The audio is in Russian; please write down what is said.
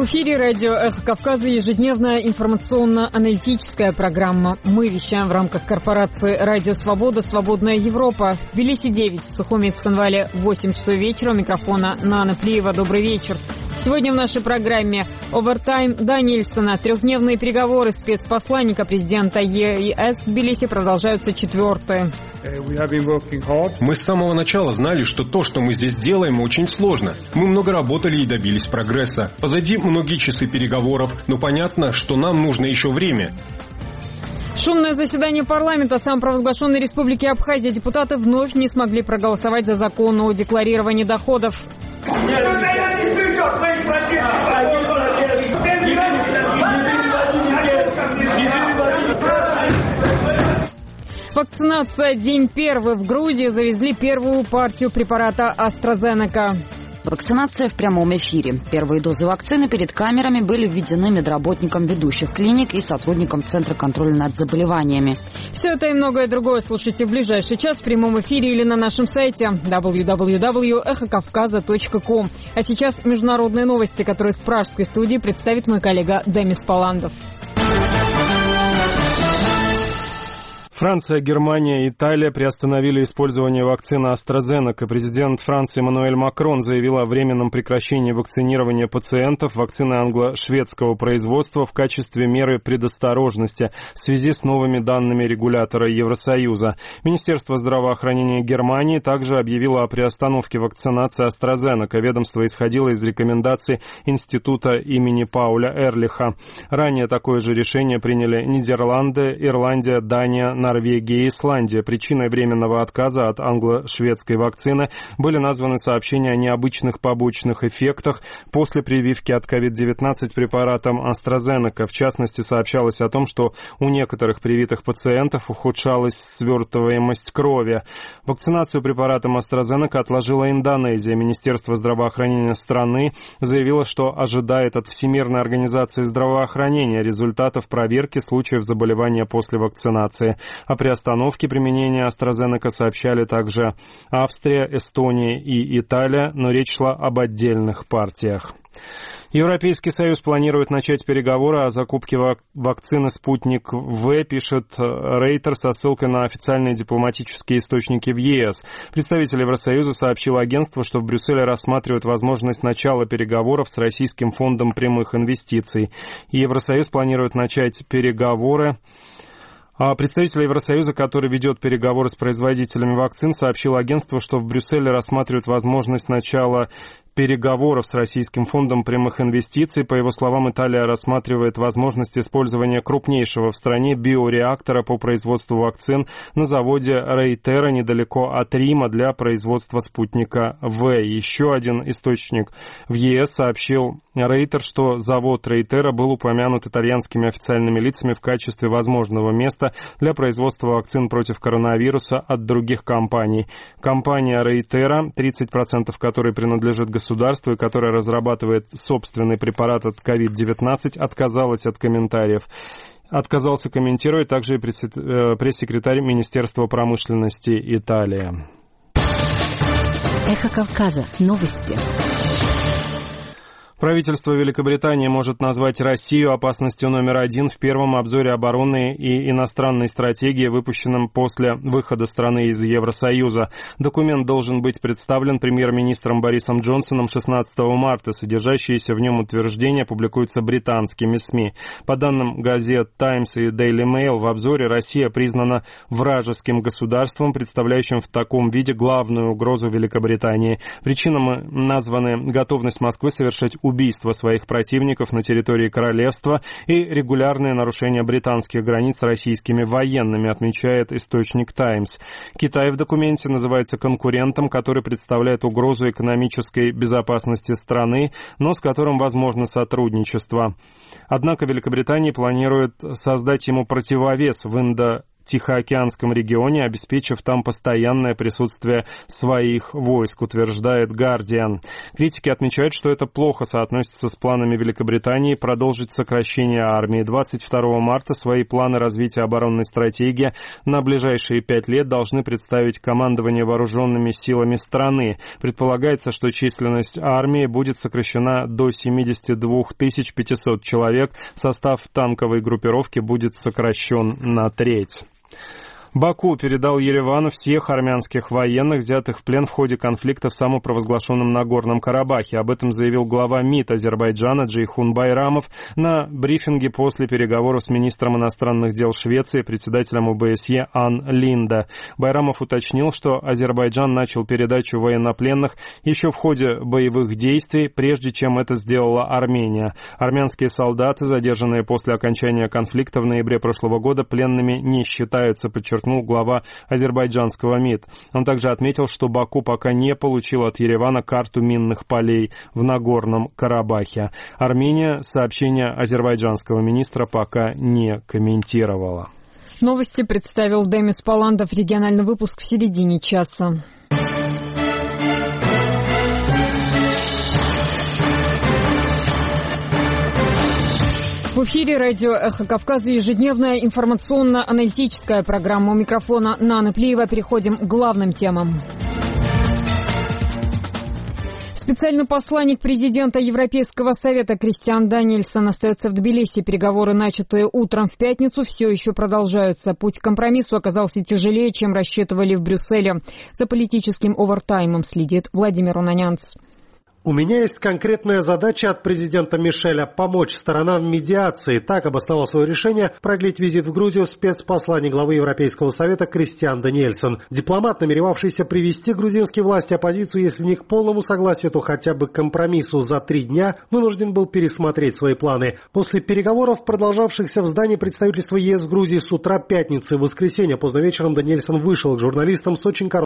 В эфире радио «Эхо Кавказа» ежедневная информационно-аналитическая программа. Мы вещаем в рамках корпорации «Радио Свобода. Свободная Европа». В Тбилиси 9, в Сухуми и Цхинвале 8 часов вечера. У микрофона Нана Плиева. Добрый вечер. Сегодня в нашей программе овертайм Данильсона. Трехдневные переговоры спецпосланника президента ЕС в Тбилиси продолжаются 4-е. Мы с самого начала знали, что то, что мы здесь делаем, очень сложно. Мы много работали и добились прогресса. Позади многие часы переговоров, но понятно, что нам нужно еще время. Шумное заседание парламента самопровозглашенной республики Абхазия. Депутаты вновь не смогли проголосовать за закон о декларировании доходов. Вакцинация. День первый. В Грузии завезли первую партию препарата AstraZeneca. Вакцинация в прямом эфире. Первые дозы вакцины перед камерами были введены медработникам ведущих клиник и сотрудникам Центра контроля над заболеваниями. Все это и многое другое слушайте в ближайший час в прямом эфире или на нашем сайте www.ekhokavkaza.com. А сейчас международные новости, которые с пражской студии представит мой коллега Демис Паландов. Франция, Германия и Италия приостановили использование вакцины AstraZeneca. Президент Франции Эммануэль Макрон заявил о временном прекращении вакцинирования пациентов вакцины англо-шведского производства в качестве меры предосторожности в связи с новыми данными регулятора Евросоюза. Министерство здравоохранения Германии также объявило о приостановке вакцинации AstraZeneca. Ведомство исходило из рекомендаций Института имени Пауля Эрлиха. Ранее такое же решение приняли Нидерланды, Ирландия, Дания, Норвегия и Исландия. Причиной временного отказа от англо-шведской вакцины были названы сообщения о необычных побочных эффектах после прививки от COVID-19 препаратом AstraZeneca. В частности, сообщалось о том, что у некоторых привитых пациентов ухудшалась свертываемость крови. Вакцинацию препаратом AstraZeneca отложила Индонезия. Министерство здравоохранения страны заявило, что ожидает от Всемирной организации здравоохранения результатов проверки случаев заболевания после вакцинации. О приостановке применения AstraZeneca сообщали также Австрия, Эстония и Италия, но речь шла об отдельных партиях. Европейский Союз планирует начать переговоры о закупке вакцины «Спутник В», пишет Рейтер со ссылкой на официальные дипломатические источники в ЕС. Представитель Евросоюза сообщил агентству, что в Брюсселе рассматривают возможность начала переговоров с Российским фондом прямых инвестиций. Евросоюз планирует начать переговоры. А представитель Евросоюза, который ведет переговоры с производителями вакцин, сообщил агентству, что в Брюсселе рассматривают возможность начала переговоров с Российским фондом прямых инвестиций. По его словам, Италия рассматривает возможность использования крупнейшего в стране биореактора по производству вакцин на заводе Рейтера недалеко от Рима для производства спутника В. Еще один источник в ЕС сообщил Рейтер, что завод Рейтера был упомянут итальянскими официальными лицами в качестве возможного места для производства вакцин против коронавируса от других компаний. Компания Рейтера, 30% которой принадлежит государству и которая разрабатывает собственный препарат от COVID-19, отказалась от комментариев. Отказался комментировать также и пресс-секретарь Министерства промышленности Италии. Эхо Кавказа. Новости. Правительство Великобритании может назвать Россию опасностью номер один в первом обзоре оборонной и иностранной стратегии, выпущенном после выхода страны из Евросоюза. Документ должен быть представлен премьер-министром Борисом Джонсоном 16 марта. Содержащиеся в нем утверждения публикуются британскими СМИ. По данным газет «Таймс» и «Дейли Мэйл», в обзоре Россия признана вражеским государством, представляющим в таком виде главную угрозу Великобритании. Причинами названы готовность Москвы совершать убийство своих противников на территории королевства и регулярные нарушения британских границ российскими военными, отмечает источник «Таймс». Китай в документе называется конкурентом, который представляет угрозу экономической безопасности страны, но с которым возможно сотрудничество. Однако Великобритания планирует создать ему противовес в Тихоокеанском регионе, обеспечив там постоянное присутствие своих войск, утверждает «Гардиан». Критики отмечают, что это плохо соотносится с планами Великобритании продолжить сокращение армии. 22 марта свои планы развития оборонной стратегии на ближайшие 5 лет должны представить командование вооруженными силами страны. Предполагается, что численность армии будет сокращена до 72 500 человек. Состав танковой группировки будет сокращен на треть. Баку передал Еревану всех армянских военных, взятых в плен в ходе конфликта в самопровозглашенном Нагорном Карабахе. Об этом заявил глава МИД Азербайджана Джейхун Байрамов на брифинге после переговоров с министром иностранных дел Швеции, председателем ОБСЕ Ан Линда. Байрамов уточнил, что Азербайджан начал передачу военнопленных еще в ходе боевых действий, прежде чем это сделала Армения. Армянские солдаты, задержанные после окончания конфликта в ноябре прошлого года, пленными не считаются, подчеркнул глава азербайджанского МИД. Он также отметил, что Баку пока не получил от Еревана карту минных полей в Нагорном Карабахе. Армения сообщение азербайджанского министра пока не комментировала. Новости представил Демис Паландов. Региональный выпуск в середине часа. В эфире радио «Эхо Кавказа» ежедневная информационно-аналитическая программа. У микрофона Нана Плиева. Переходим к главным темам. Специальный посланник президента Европейского совета Кристиан Даниэльсон остается в Тбилиси. Переговоры, начатые утром в пятницу, все еще продолжаются. Путь к компромиссу оказался тяжелее, чем рассчитывали в Брюсселе. За политическим овертаймом следит Владимир Унанянц. У меня есть конкретная задача от президента Мишеля – помочь сторонам в медиации. Так обосновал свое решение продлить визит в Грузию спецпосланник главы Европейского совета Кристиан Даниэльсон. Дипломат, намеревавшийся привести грузинские власти оппозицию, если не к полному согласию, то хотя бы к компромиссу за 3 дня, вынужден был пересмотреть свои планы. После переговоров, продолжавшихся в здании представительства ЕС в Грузии с утра пятницы, в воскресенье поздно вечером, Даниэльсон вышел к журналистам с очень коротким